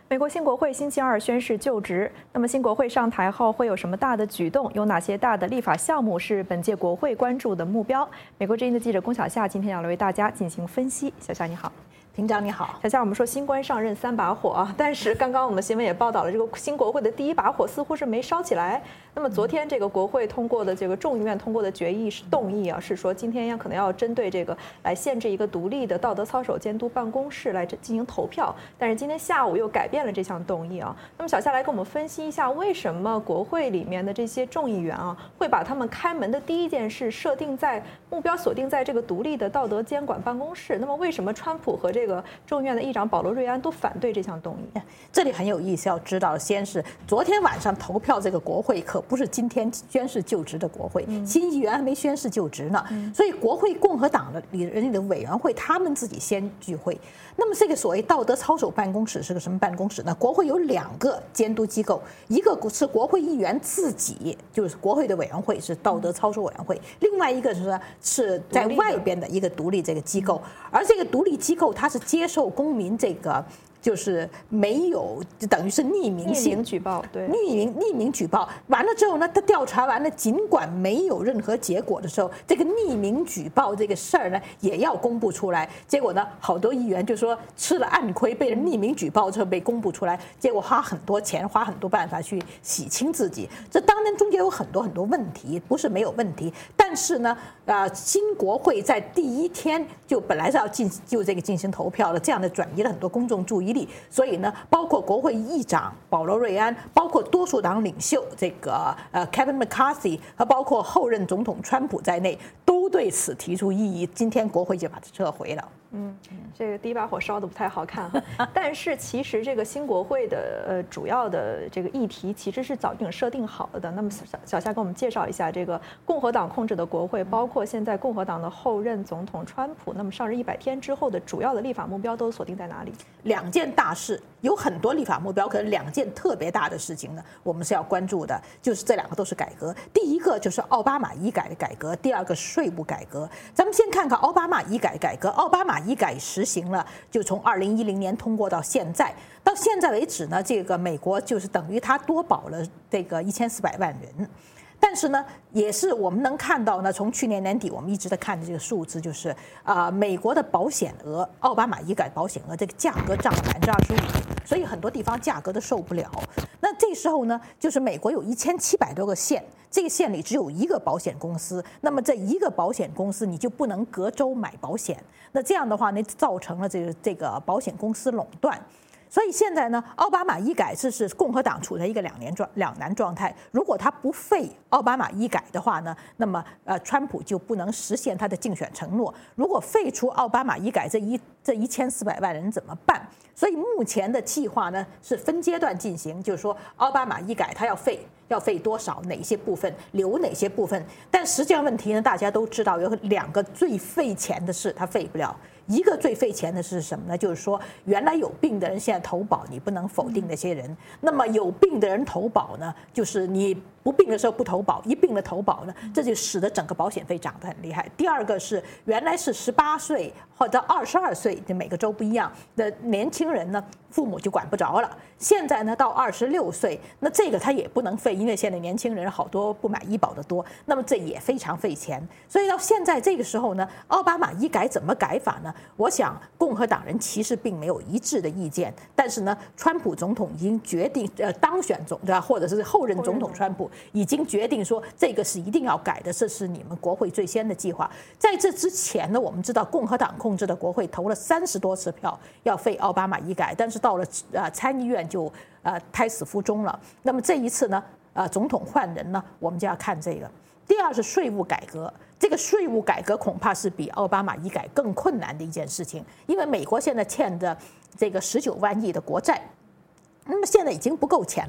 美国新国会星期二宣誓就职。那么新国会上台后会有什么大的举动？有哪些大的立法项目是本届国会关注的目标？美国之音的记者龚小夏今天要来为大家进行分析。小夏你好。 平常你好， 小夏，我们说新官上任三把火啊，但是刚刚我们新闻也报道了，这个新国会的第一把火似乎是没烧起来。那么昨天这个国会通过的这个众议院通过的决议是动议啊，是说今天可能要针对这个来限制一个独立的道德操守监督办公室来进行投票，但是今天下午又改变了这项动议啊。那么小夏来给我们分析一下，为什么国会里面的这些众议员啊，会把他们开门的第一件事目标锁定在这个独立的道德监管办公室？那么为什么川普和这个众议院的议长保罗·瑞安都反对这项动议？ 这里很有意思，要知道，先是昨天晚上投票这个国会可不是今天宣誓就职的国会，新议员还没宣誓就职呢，所以国会共和党的人力的委员会他们自己先聚会。那么这个所谓道德操守办公室是个什么办公室呢？国会有两个监督机构，一个是国会议员自己，就是国会的委员会是道德操守委员会，另外一个是在外边的一个独立这个机构，而这个独立机构它是接受公民这个。就是没有，就等于是匿名举报，对， 匿名举报完了之后呢，他调查完了，尽管没有任何结果的时候，这个匿名举报这个事儿呢，也要公布出来。结果呢，好多议员就说吃了暗亏，被人匿名举报之后被公布出来，结果花很多钱，花很多办法去洗清自己。这当然中间有很多问题，不是没有问题。但是呢，新国会在第一天就本来是要就这个进行投票的，这样的转移了很多公众注意力，所以呢，包括国会议长保罗·瑞安，包括多数党领袖这个Kevin McCarthy 和包括后任总统川普在内，都对此提出异议。今天国会就把它撤回了。 这个第一把火烧得不太好看但是其实这个新国会的主要的这个议题其实是早已经设定好了的。那么小夏给我们介绍一下这个共和党控制的国会，包括现在共和党的后任总统川普，那么上任100天之后的主要的立法目标都锁定在哪里？ 两件大事，有很多立法目标，可是两件特别大的事情呢，我们是要关注的，就是这两个都是改革。第一个就是奥巴马医改的改革，第二个税务改革。咱们先看看奥巴马医改改革。奥巴马医改实行了，就从2010年通过到现在为止呢，这个美国就是等于他多保了这个1400万人。但是呢，也是我们能看到呢，从去年年底我们一直在看的这个数字，就是美国的保险额，奥巴马医改保险额这个价格涨了25%，所以很多地方价格都受不了。那这时候呢，就是美国有1700多个县，这个县里只有一个保险公司，那么这一个保险公司你就不能隔州买保险，那这样的话呢，造成了这个保险公司垄断。所以现在呢，奥巴马医改是共和党处在一个两难状态。如果他不废奥巴马医改的话呢，那么川普就不能实现他的竞选承诺。如果废除奥巴马医改，这1400万人怎么办？所以目前的计划呢是分阶段进行，就是说奥巴马医改他要废多少，哪些部分留哪些部分。但实际上问题呢，大家都知道有两个最费钱的事，他废不了。一个最费钱的是什么呢？就是说原来有病的人现在投保，你不能否定那些人。那么有病的人投保呢，就是你不病的时候不投保，一病了投保呢，这就使得整个保险费涨得很厉害。第二个是原来是18岁或者22岁，每个州不一样的年轻人呢，父母就管不着了。现在呢到26岁，那这个他也不能废，因为现在年轻人好多不买医保的多，那么这也非常费钱。所以到现在这个时候呢，奥巴马医改怎么改法呢？我想共和党人其实并没有一致的意见，但是呢，川普总统已经决定当选或者是后任总统川普已经决定说这个是一定要改的，这是你们国会最先的计划。在这之前呢，我们知道共和党控制的国会投了30多次票要废奥巴马医改，但是到了参议院就胎死腹中了。那么这一次呢，总统换人呢，我们就要看这个。第二是税务改革，这个税务改革恐怕是比奥巴马医改更困难的一件事情，因为美国现在欠着这个19万亿的国债，那么现在已经不够钱了。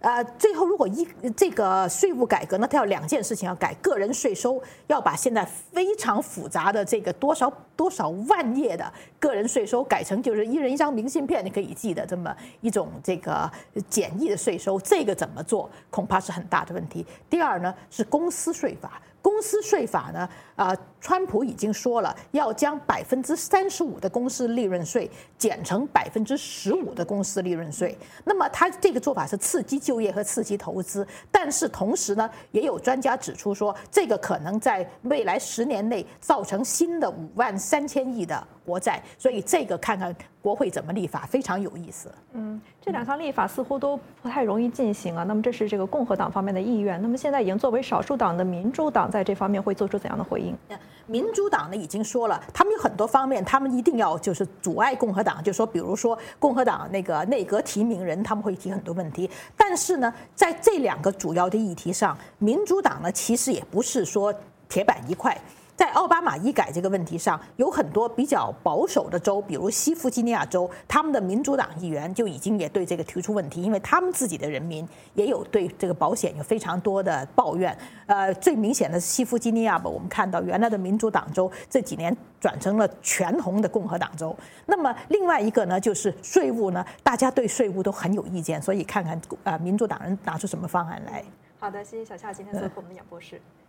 最后如果这个税务改革呢，它要2件事情要改，个人税收要把现在非常复杂的这个多少万页的个人税收改成就是1人1张明信片你可以寄的这么一种这个简易的税收，这个怎么做恐怕是很大的问题。第二呢是公司税法。公司税法呢，川普已经说了，要将35%的公司利润税减成15%的公司利润税。那么他这个做法是刺激就业和刺激投资，但是同时呢，也有专家指出说，这个可能在未来10年内造成新的53000亿的国债。所以这个看看国会怎么立法，非常有意思。 这2项立法似乎都不太容易进行啊。那么这是这个共和党方面的意愿。那么现在已经作为少数党的民主党在这方面会做出怎样的回应？ 民主党呢已经说了，他们有很多方面，他们一定要就是阻碍共和党，就说比如说共和党那个内阁提名人，他们会提很多问题。但是呢，在这2个主要的议题上，民主党呢其实也不是说铁板一块。在奥巴马医改这个问题上，有很多比较保守的州，比如西弗吉尼亚州，他们的民主党议员就已经也对这个提出问题，因为他们自己的人民也有对这个保险有非常多的抱怨。最明显的西弗吉尼亚吧，我们看到原来的民主党州这几年转成了全红的共和党州。那么另外一个呢，就是税务呢，大家对税务都很有意见，所以看看民主党人拿出什么方案来。 好的，谢谢小夏今天做客我们的杨博士。